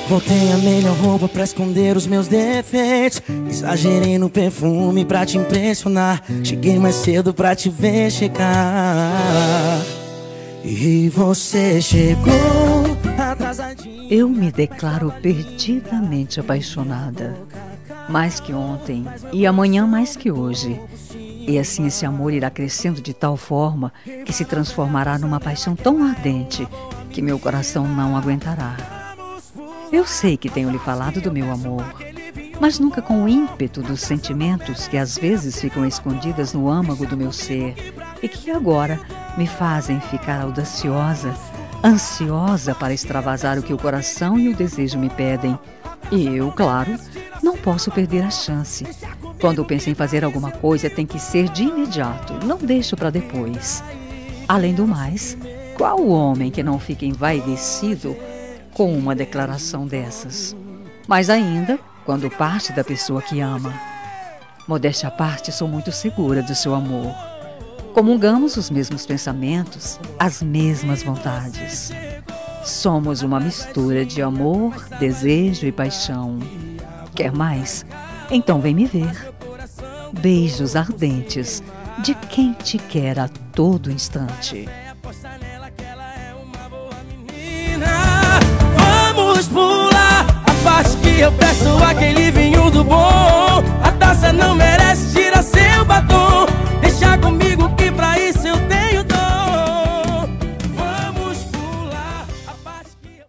Botei a melhor roupa pra esconder os meus defeitos. Exagerei no perfume pra te impressionar. Cheguei mais cedo pra te ver chegar. E você chegou atrasadinho. Eu me declaro perdidamente apaixonada. Mais que ontem e amanhã mais que hoje. E assim esse amor irá crescendo de tal forma que se transformará numa paixão tão ardente que meu coração não aguentará. Eu sei que tenho lhe falado do meu amor, mas nunca com o ímpeto dos sentimentos que às vezes ficam escondidas no âmago do meu ser e que agora me fazem ficar audaciosa, ansiosa para extravasar o que o coração e o desejo me pedem. E eu, claro, não posso perder a chance. Quando penso em fazer alguma coisa, tem que ser de imediato, não deixo para depois. Além do mais, qual homem que não fica envaidecido com uma declaração dessas? Mas ainda, quando parte da pessoa que ama. Modéstia à parte, sou muito segura do seu amor. Comungamos os mesmos pensamentos, as mesmas vontades. Somos uma mistura de amor, desejo e paixão. Quer mais? Então vem me ver. Beijos ardentes de quem te quer a todo instante. Vamos pular a parte que eu peço aquele vinho do bom.